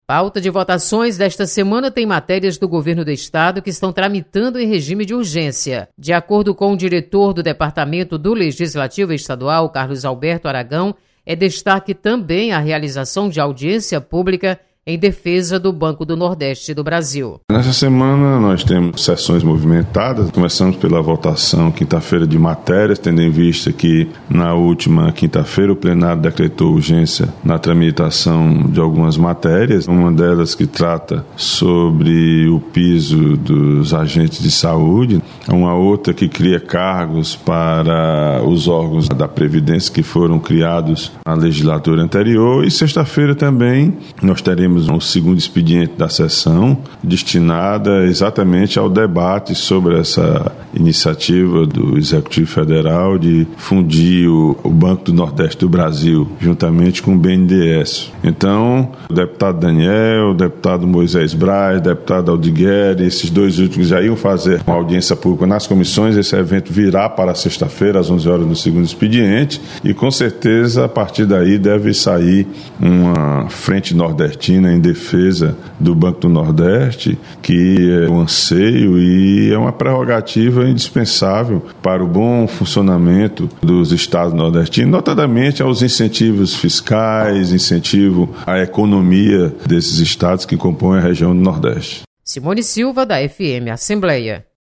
Pauta de votações desta semana tem matérias do governo do estado que estão tramitando em regime de urgência. De acordo com o diretor do Departamento do Legislativo Estadual, Carlos Alberto Aragão, é destaque também a realização de audiência pública em defesa do Banco do Nordeste do Brasil. Nessa semana nós temos sessões movimentadas. Começamos pela votação quinta-feira de matérias, tendo em vista que na última quinta-feira o plenário decretou urgência na tramitação de algumas matérias. Uma delas que trata sobre o piso dos agentes de saúde, uma outra que cria cargos para os órgãos da Previdência que foram criados na legislatura anterior, e sexta-feira também nós teremos o segundo expediente da sessão, destinada exatamente ao debate sobre essa iniciativa do Executivo Federal de fundir o Banco do Nordeste do Brasil, juntamente com o BNDES. Então, o deputado Daniel, o deputado Moisés Braz, o deputado Aldigueri, esses dois últimos já iam fazer uma audiência pública nas comissões. Esse evento virá para sexta-feira, às 11 horas do segundo expediente, e com certeza, a partir daí, deve sair uma frente nordestina em defesa do Banco do Nordeste, que é um anseio e é uma prerrogativa indispensável para o bom funcionamento dos estados nordestinos, notadamente aos incentivos fiscais, incentivo à economia desses estados que compõem a região do Nordeste. Simone Silva, da FM Assembleia.